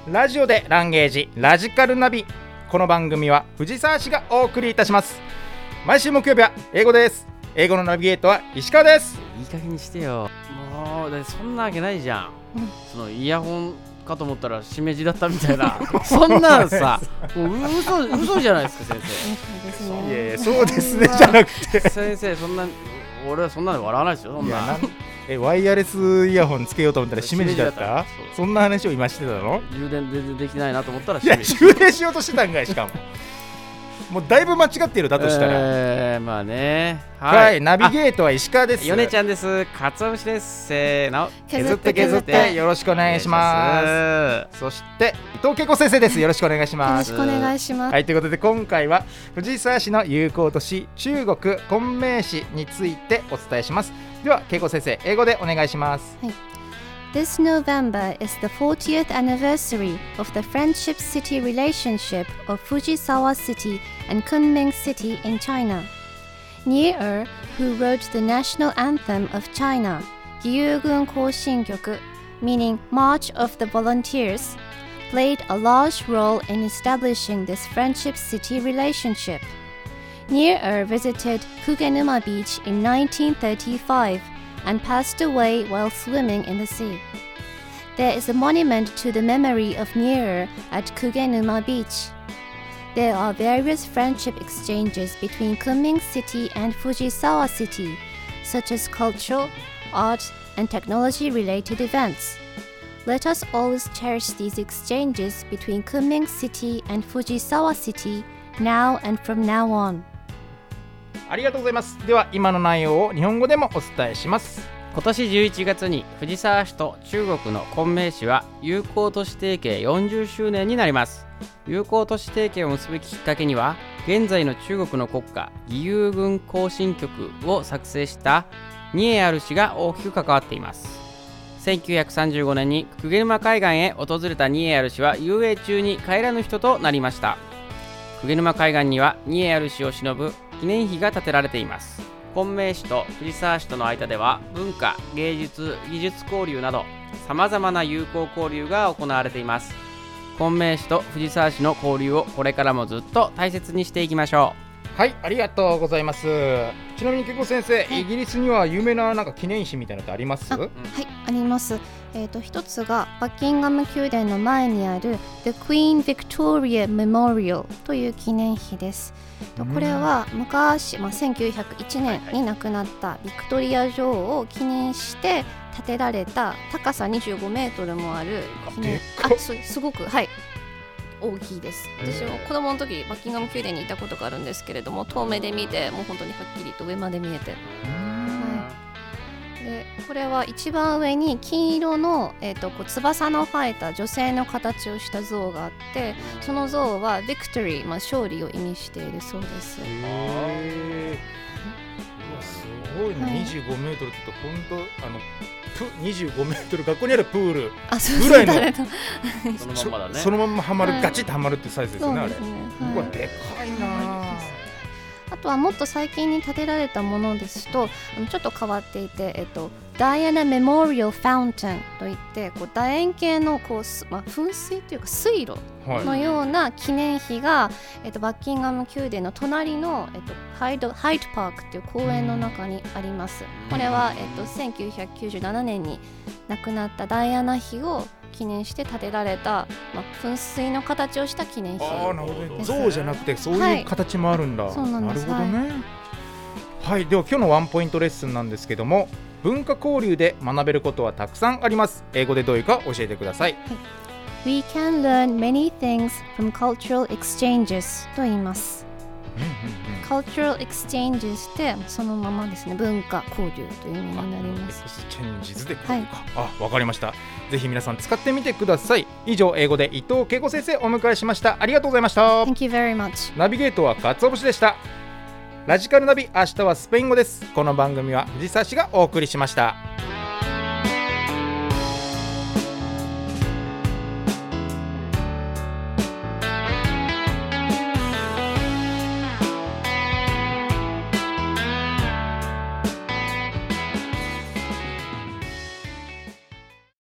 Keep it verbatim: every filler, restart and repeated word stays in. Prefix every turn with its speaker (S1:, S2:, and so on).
S1: ラジオでランゲージラジカルナビ。この番組は藤沢市がお送りいたします。毎週木曜日は英語です。英語のナビゲートは石川です。
S2: いい加減にしてよ。もうだってそんなわけないじゃん、うん、そのイヤホンかと思ったらしめじだったみたいなそんなんさもう嘘、嘘じゃないですか先
S1: 生。いやいやそうですねじゃなくて
S2: 先生そんな俺はそんなで笑わないですよ。そんなな
S1: えワイヤレスイヤホンつけようと思ったらしめじだった。 そ, そんな話を今してたの。
S2: 充電全然できないなと思ったらし
S1: めじ。いや充電しようとしてたんかい。しかももうだいぶ間違っているだとしたら、
S2: えー、まあね、
S1: はい、はい、ナビゲートは石川です。
S2: ヨネちゃんです。かつお節です。せーの、
S1: 削って削ってよろしくお願いします。そして伊藤恵子先生です。よろしくお願いします。
S3: よろしくお願いします。
S1: はい、ということで今回は藤沢市の友好都市中国昆明市についてお伝えします。では恵子先生、英語でお願いします。
S3: はい。This November is the fortieth anniversary of the Friendship City relationship of Fujisawa City and Kunming City in China. Nie Er, who wrote the national anthem of China, Gyugun Koshin-gyoku, meaning March of the Volunteers, played a large role in establishing this Friendship City relationship. Nie Er visited Kugenuma Beach in nineteen thirty-five and passed away while swimming in the sea. There is a monument to the memory of Nie at Kugenuma Beach. There are various friendship exchanges between Kunming City and Fujisawa City, such as cultural, art, and technology-related events. Let us always cherish these exchanges between Kunming City and Fujisawa City now and from now on.
S1: ありがとうございます。では今の内容を日本語でもお伝えします。
S2: 今年じゅういちがつに藤沢市と中国の昆明市は友好都市提携よんじゅっしゅうねんになります。友好都市提携を結ぶきっかけには、現在の中国の国歌義勇軍行進曲を作成したニエアル氏が大きく関わっています。せんきゅうひゃくさんじゅうごねんに鵠沼海岸へ訪れたニエアル氏は遊泳中に帰らぬ人となりました。鵠沼海岸にはニエアル氏を偲ぶ記念碑が建てられています。昆明市と藤沢市との間では文化、芸術、技術交流などさまざまな友好交流が行われています。昆明市と藤沢市の交流をこれからもずっと大切にしていきましょ
S1: う。はい、ありがとうございます。ちなみに恵子先生、はい、イギリスには有名ななんか記念碑みたいなのってあります？
S3: あ、はい、あります。えーと、一つがバッキンガム宮殿の前にある The Queen Victoria Memorial という記念碑です。これは昔、まあ、せんきゅうひゃくいちねんに亡くなったビクトリア女王を記念して建てられた高さにじゅうごメートルもある記念、あ、す、すごく、はい、大きいです。私も子供の時バッキンガム宮殿にいたことがあるんですけれども、遠目で見てもう本当にはっきりと上まで見えて、でこれは一番上に金色の、えー、とこう翼の生えた女性の形をした像があって、その像はビクトリー、まあ、勝利を意味しているそうです。
S1: へー、すごいね、はい、にじゅうごメートルって言うと本当あのにじゅうごメートル学校にあるプールぐらいの
S2: そのまんまだね。
S1: そのまんまはまる、はい、ガチッとはまるっていうサイズですよね。あれ、
S3: そうですね、
S1: はい、うわでかいな。
S3: あとはもっと最近に建てられたものですと、あのちょっと変わっていて、えっと、ダイアナ・メモリアル・ファウンテンといって、こう楕円形のこう、まあ、噴水というか水路のような記念碑が、はい、えっと、バッキンガム宮殿の隣の、えっと、ハイド、ハイドパークという公園の中にあります。これは、えっと、せんきゅうひゃくきゅうじゅうななねんに亡くなったダイアナ妃を記念して建てられた、まあ、噴水の形をした記念碑。
S1: あ、なるほどね。像じゃなくてそういう形もあるんだ。
S3: はい、そうなんです。
S1: なるほどね。はい、では今日のワンポイントレッスンなんですけども、文化交流で学べることはたくさんあります。英語でどういうか教えてください。はい、
S3: We can learn many things from cultural exchanges と言います。cultural exchanges ってそのままですね、文化交流という意味になります。
S1: エクスチェンジズで交流か、はい、あ、わかりました。ぜひ皆さん使ってみてください。以上、英語で伊藤恵子先生お迎えしました。ありがとうございました。
S3: Thank you very much。
S1: ナビゲートは鰹節でした。ラジカルナビ、明日はスペイン語です。この番組は藤沢市がお送りしました。